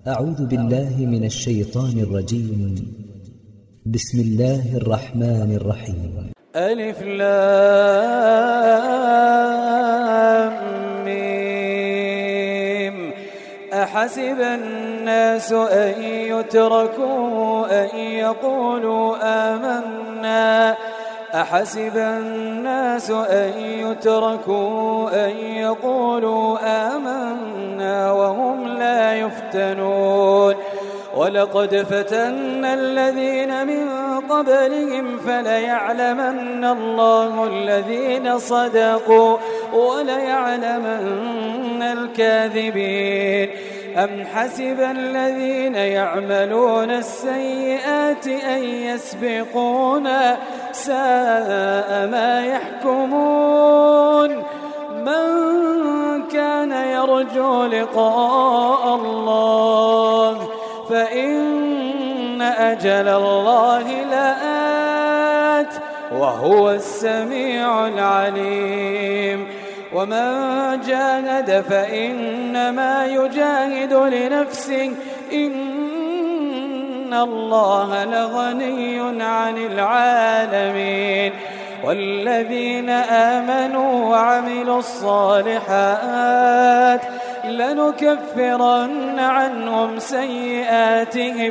أعوذ بالله من الشيطان الرجيم. بسم الله الرحمن الرحيم. ألف لام ميم. أحسب الناس أن يتركوا أن يقولوا آمنا أحسب الناس أن يتركوا أن يقولوا آمنا وهم لا يفتنون ولقد فتنا الذين من قبلهم فليعلمن الله الذين صدقوا وليعلمن الكاذبين. أم حسب الذين يعملون السيئات أن يسبقونا ساء ما يحكمون. من كان يرجو لقاء الله فإن أجل الله لآت وهو السميع العليم. ومن جاهد فإنما يجاهد لنفسه إن الله لغني عن العالمين. والذين آمنوا وعملوا الصالحات لنكفرن عنهم سيئاتهم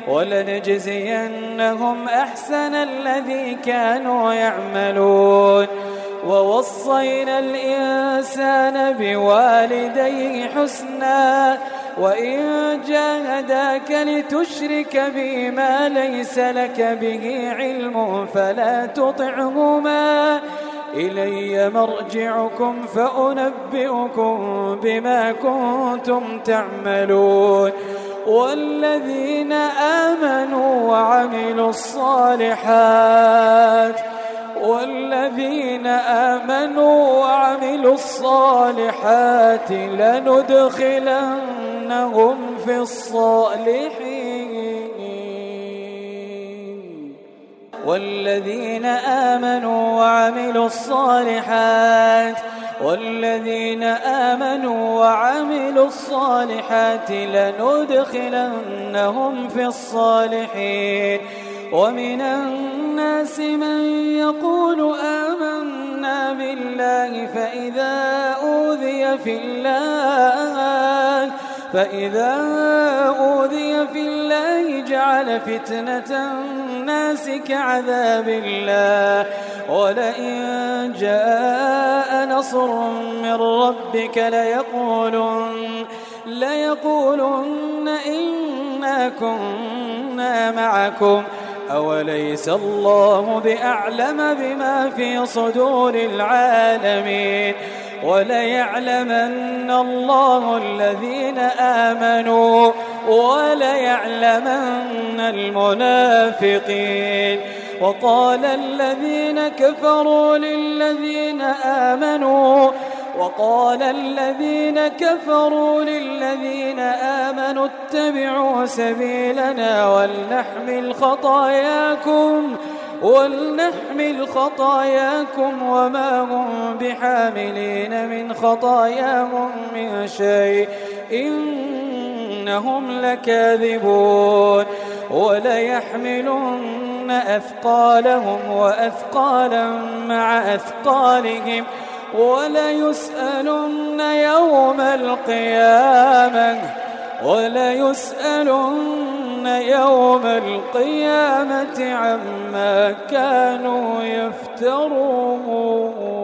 ولنجزينهم أحسن الذي كانوا يعملون. ووصينا الإنسان بوالديه حسنا وإن جاهداك لتشرك بي ما ليس لك به علم فلا تطعهما إلي مرجعكم فأنبئكم بما كنتم تعملون. والذين آمنوا وعملوا الصالحات لندخلنهم في الصالحين. والذين آمنوا وعملوا الصالحات لندخلنهم في الصالحين. ومن الناس من يقول آمنا بالله فإذا أوذي في الله جعل فتنة الناس كعذاب الله. ولئن جاء نصر من ربك ليقولن إنا كنا معكم أوليس الله بأعلم بما في صدور العالمين. وليعلمن الله الذين آمنوا وليعلمن المنافقين. وقال الذين كفروا للذين آمنوا اتبعوا سبيلنا ولنحمل خطاياكم وما هم بحاملين من خطاياهم من شيء إنهم لكاذبون. وليحملن أثقالهم وأثقالا مع أثقالهم وليسألن يوم القيامة عما كانوا يفترون.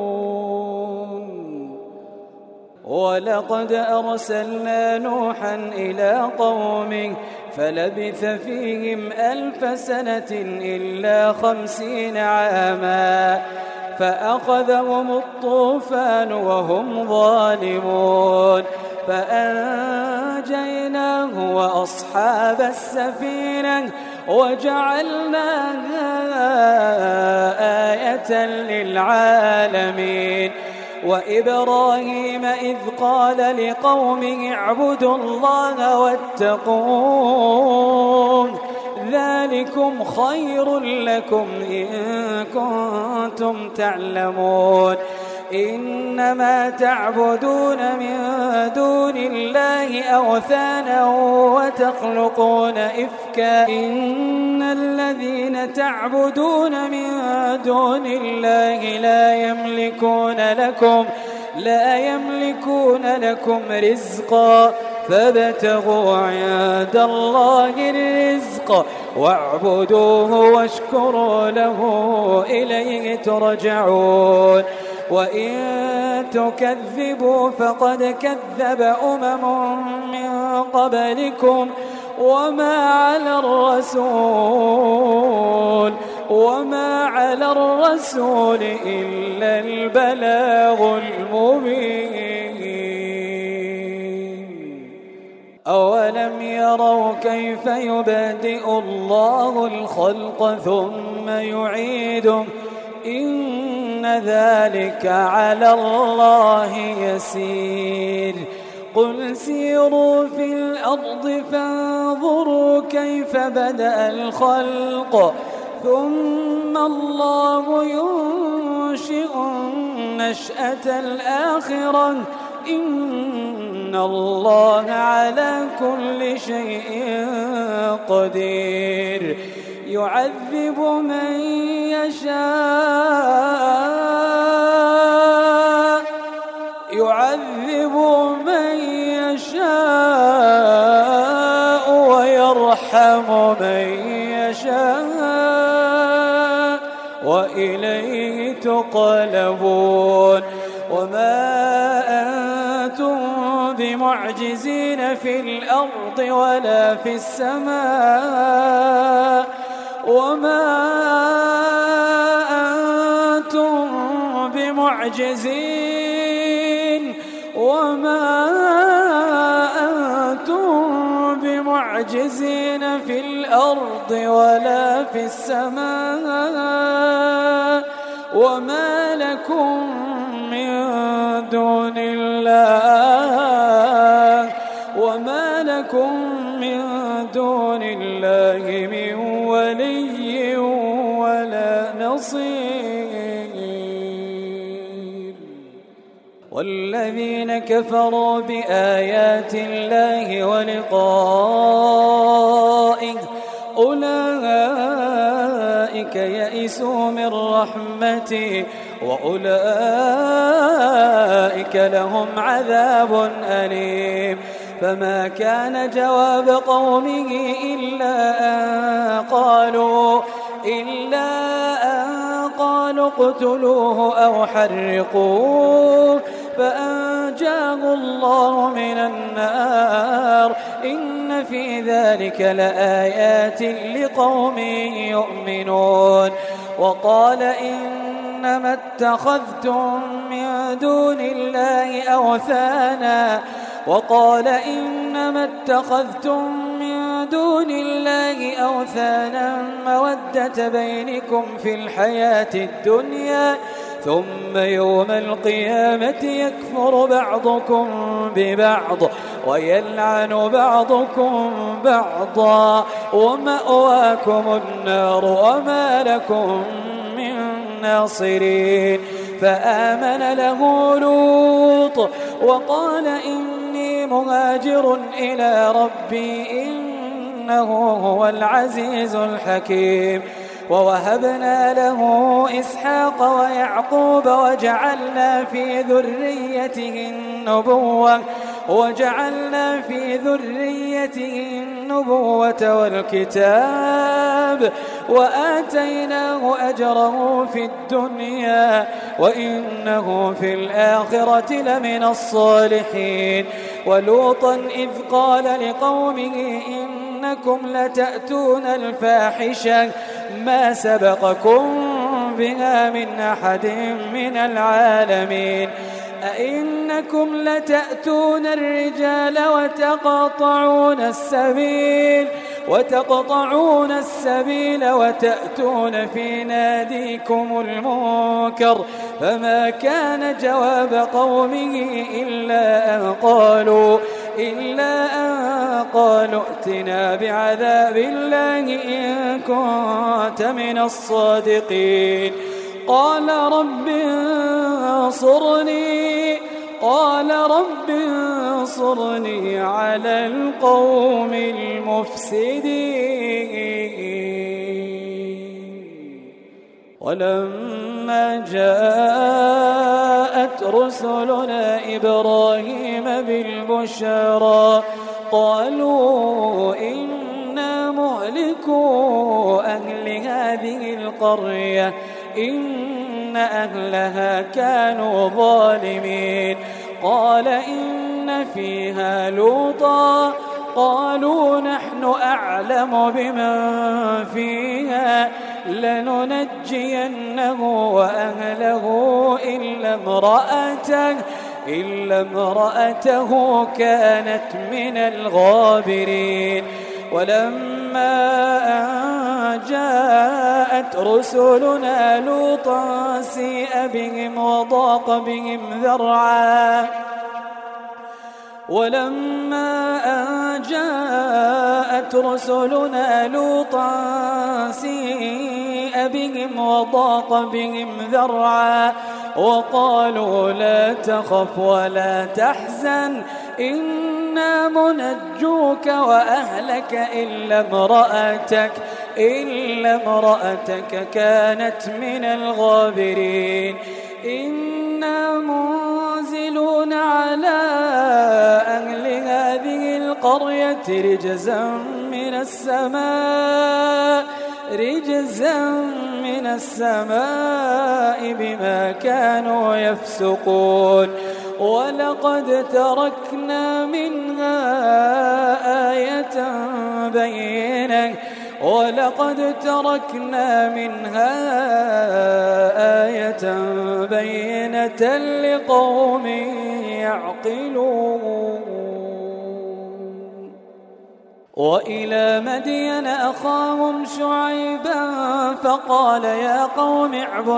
ولقد أرسلنا نوحا إلى قومه فلبث فيهم 1000 سنة إلا 50 عاما فأخذهم الطوفان وهم ظالمون فأنجيناه وأصحاب السفينة وجعلناها آية للعالمين. وإبراهيم إذ قال لقومه اعبدوا الله واتقوه ذلكم خير لكم إن كنتم تعلمون. إنما تعبدون من دون الله أوثانا وتخلقون إفكا إن الذين تعبدون من دون الله لا يملكون لكم رزقا فابتغوا عند الله الرزق واعبدوه واشكروا له إليه ترجعون وإن تكذبوا فقد كذب أمم من قبلكم وما على الرسول إلا البلاغ المبين أولم يروا كيف يبدئ الله الخلق ثم يعيده إن ذلك على الله يسير قل سيروا في الأرض فانظروا كيف بدأ الخلق ثم الله ينشئ النشأة الآخرة إن الله على كل شيء قدير يعذب من يشاء ويرحم من يشاء وإليه تقلبون وما أنتم بمعجزين في الأرض ولا في السماء وما أنتم بمعجزين في الأرض ولا في السماء وما لكم من دون الله من ولي ولا نصير والذين كفروا بآيات الله ولقائه أولئك يئسوا من رحمتي وأولئك لهم عذاب أليم فما كان جواب قومه إلا أن قالوا اقتلوه أو حرقوه فأنجاه الله من النار إن في ذلك لآيات لقوم يؤمنون وقال إنما اتخذتم من دون الله أوثانا مودة بينكم في الحياة الدنيا ثم يوم القيامة يكفر بعضكم ببعض ويلعن بعضكم بعضا ومأواكم النار وما لكم من ناصرين فآمن له لوط وقال إني مهاجر إلى ربي إنه هو العزيز الحكيم ووهبنا له إسحاق ويعقوب وجعلنا في ذريته النبوة والكتاب وآتيناه أجره في الدنيا وإنه في الآخرة لمن الصالحين ولوطا إذ قال لقومه إنكم لتأتون الفاحشة ما سبقكم بها من أحد من العالمين أئنكم لتأتون الرجال وتقطعون السبيل وتأتون في ناديكم المنكر فما كان جواب قومه إلا أن قالوا ائتنا بعذاب الله إن كنت من الصادقين قال رب انصرني على القوم المفسدين. ولما جاءت رسلنا إبراهيم بالبشرى قالوا إنا مهلكو أهل هذه القرية إن أهلها كانوا ظالمين. قال إن فيها لوطا قالوا نحن أعلم بمن فيها لننجينه وأهله إلا امرأته كانت من الغابرين. ولما أن جاءت رسلنا لوطا سيء بهم وضاق بهم ذرعا وقالوا لا تخف ولا تحزن إنا منجوك وأهلك إلا امرأتك كانت من الغابرين. إنا منزلون على أهل هذه القرية رجزا من السماء بما كانوا يفسقون. ولقد تركنا منها آية بينة لقوم يعقلون. وإلى مدين أخاهم شعيبا فقال يا قوم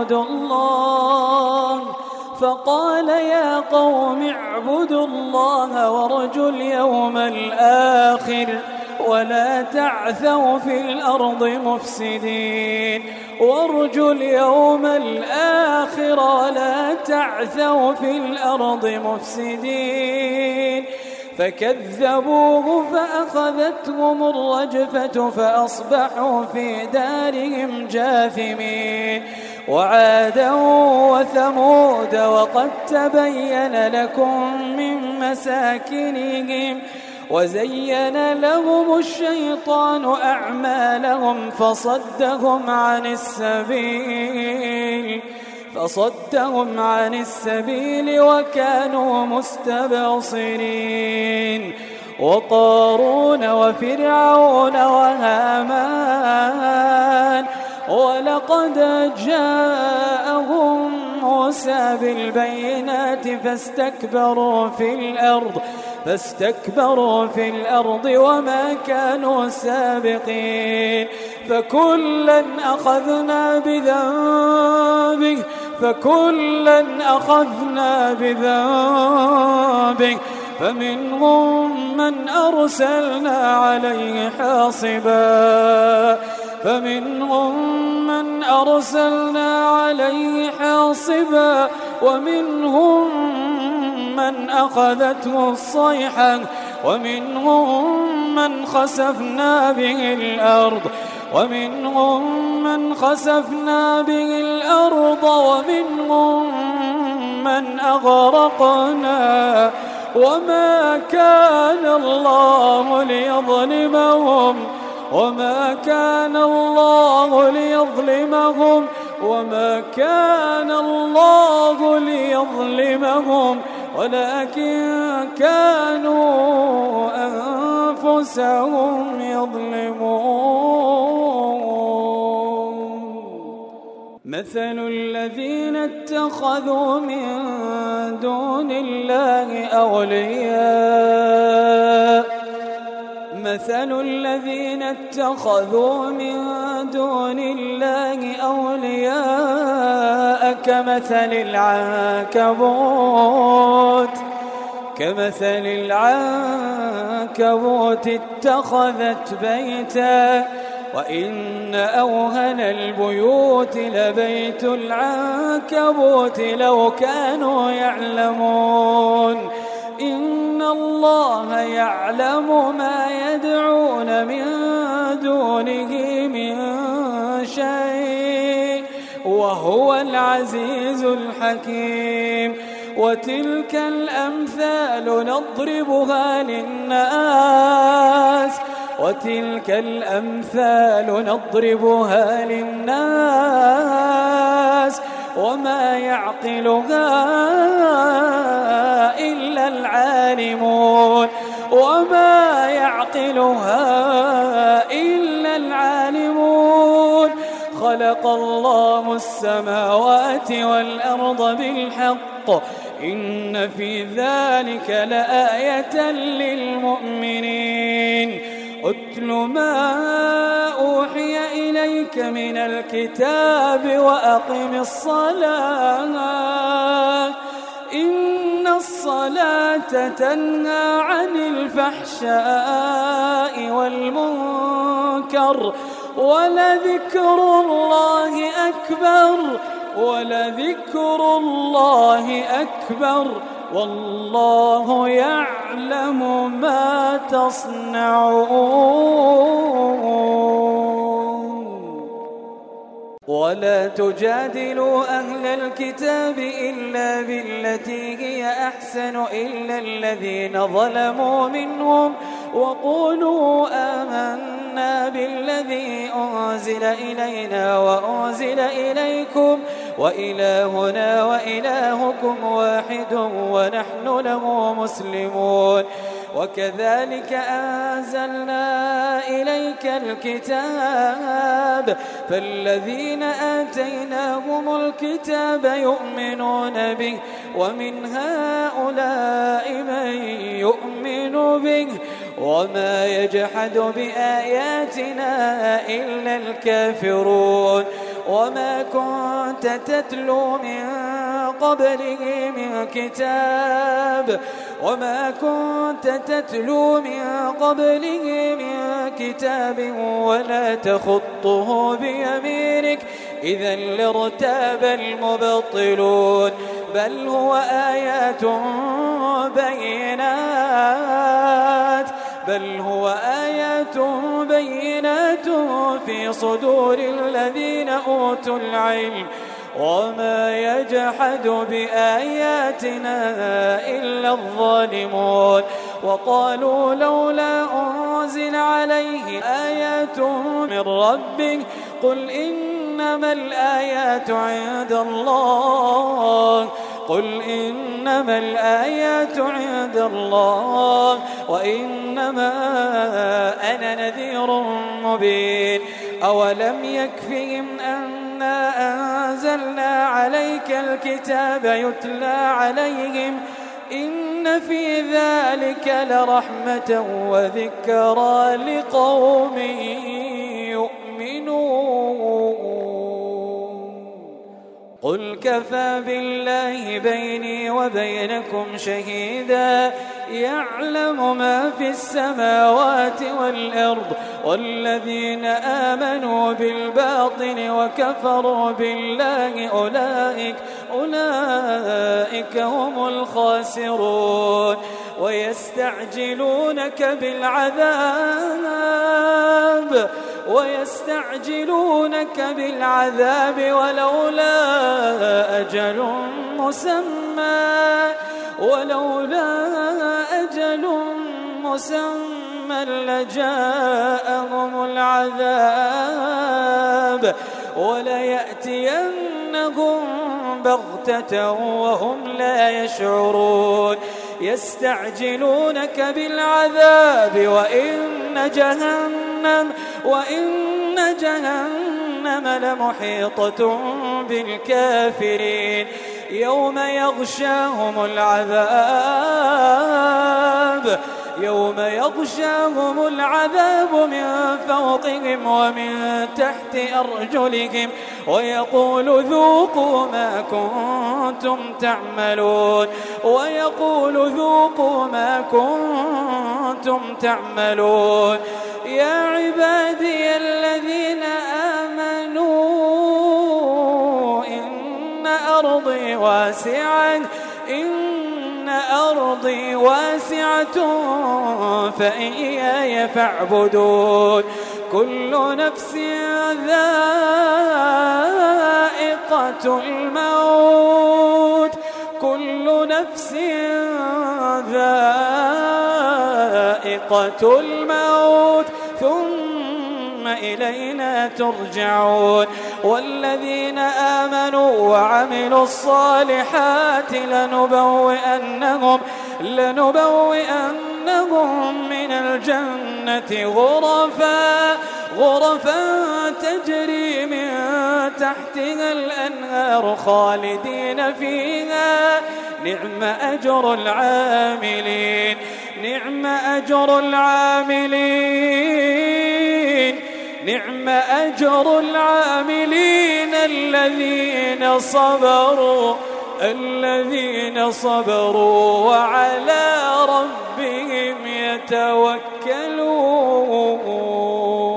اعبدوا الله وارجوا اليوم الآخر ولا تعثوا في الأرض مفسدين. فكذبوه فأخذتهم الرجفة فأصبحوا في دارهم جاثمين. وعادا وثمود وقد تبين لكم من مساكنهم وزين لهم الشيطان أعمالهم فصدهم عن السبيل وكانوا مستبصرين. وقارون وفرعون وهامان ولقد جاءهم موسى بالبينات فاستكبروا في الأرض وما كانوا سابقين. فكلا أخذنا بذنبه فمنهم من أرسلنا عليه حاصبا ومنهم من أخذته الصيحة ومنهم من خسفنا به الأرض ومنهم من أغرقنا وما كان الله ليظلمهم ولكن كانوا أنفسهم يظلمون. مثل الذين اتخذوا من دون الله أولياء كمثل العنكبوت اتخذت بيتا وإن أوهن البيوت لبيت العنكبوت لو كانوا يعلمون إن الله يعلم ما يدعون من دونه من شيء وهو العزيز الحكيم وتلك الأمثال نضربها للناس وما يعقلها إلا العالمون خلق الله السماوات والأرض بالحق إن في ذلك لآية للمؤمنين أتل ما أوحي إليك من الكتاب وأقم الصلاة إن الصلاة تنهى عن الفحشاء والمنكر ولذكر الله أكبر والله يعلم ما تصنعون ولا تجادلوا أهل الكتاب إلا بالتي هي أحسن إلا الذين ظلموا منهم وقولوا آمنا بالذي أنزل إلينا وأنزل إليكم وإلهنا وإلهكم واحد ونحن له مسلمون وكذلك أنزلنا إليك الكتاب فالذين آتيناهم الكتاب يؤمنون به ومن هؤلاء من يؤمن به وما يجحد بآياتنا إلا الكافرون وما كنت تتلو من قبله من كتاب ولا تخطه بيمينك إذا لارتاب المبطلون بل هو آيات بينات في صدور الذين أوتوا العلم وما يجحد بآياتنا إلا الظالمون وقالوا لولا أنزل عليه آيات من ربه قل إنما الآيات عند الله وإنما أنا نذير مبين أولم يكفهم أنا أنزلنا عليك الكتاب يتلى عليهم إن في ذلك لرحمة وذكرى لقوم يؤمنون قل كفى بالله بيني وبينكم شهيدا يعلم ما في السماوات والأرض والذين آمنوا بالباطل وكفروا بالله أولئك هم الخاسرون ويستعجلونك بالعذاب ولولا أجل مسمى لجاءهم العذاب وليأتينهم بغتة وهم لا يشعرون يستعجلونك بالعذاب وإن جهنم لمحيطة بالكافرين يوم يغشاهم العذاب من فوقهم ومن تحت أرجلهم ويقول ذوقوا ما كنتم تعملون يا عبادي الذين واسعة إن أرضي واسعة فإياي فاعبدون كل نفس ذائقة الموت كل نفس ذائقة الموت ثم إلينا ترجعون والذين آمنوا وعملوا الصالحات لنبوئنهم من الجنة غرفا تجري من تحتها الأنهار خالدين فيها نعم أجر العاملين نعم أجر العاملين الذين صبروا وعلى ربهم يتوكلون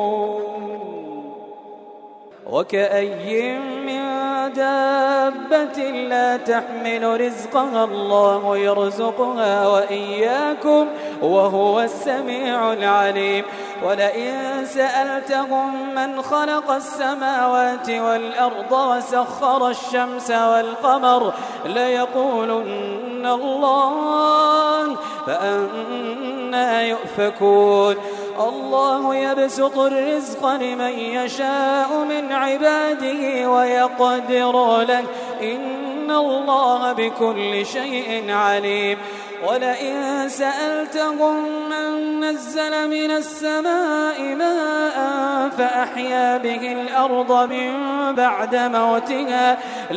وكأي من دابة لا تحمل رزقها الله يرزقها وإياكم وهو السميع العليم ولئن سألتهم من خلق السماوات والأرض وسخر الشمس والقمر ليقولن الله فأنى يؤفكون الله يبسط الرزق لمن يشاء من عباده ويقدر له إن الله بكل شيء عليم ولئن سألتهم من نزل من السماء ماء فأحيا به الأرض من بعد موتها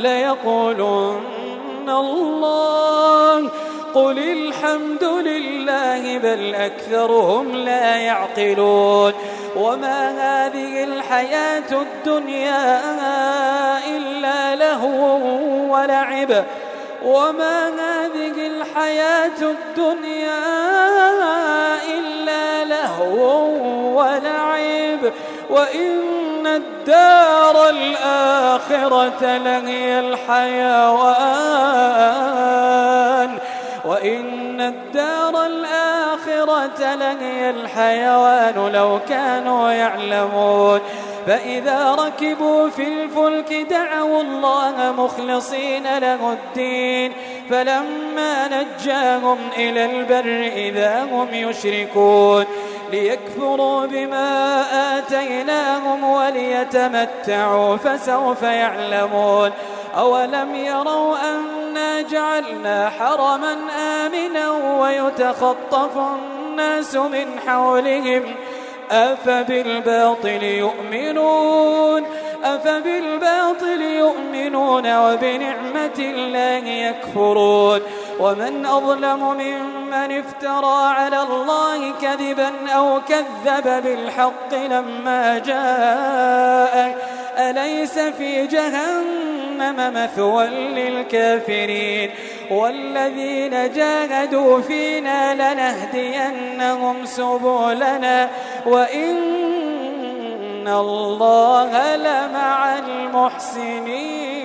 ليقولن الله قل الحمد لله بل أكثرهم لا يعقلون وما هذه الحياة الدنيا إلا لهو ولعب وإن الدار الآخرة لهي الحيوان لو كانوا يعلمون فإذا ركبوا في الفلك دعوا الله مخلصين له الدين فلما نجاهم إلى البر إذا هم يشركون ليكفروا بما آتيناهم وليتمتعوا فسوف يعلمون أولم يروا أنا جعلنا حرما آمنا ويتخطف الناس من حولهم أفبالباطل يؤمنون وبنعمة الله يكفرون ومن أظلم ممن افترى على الله كذبا أو كذب بالحق لما جاءه أليس في جهنم مثوى للكافرين والذين جاهدوا فينا لنهدينهم سبلنا وإن الله لمع المحسنين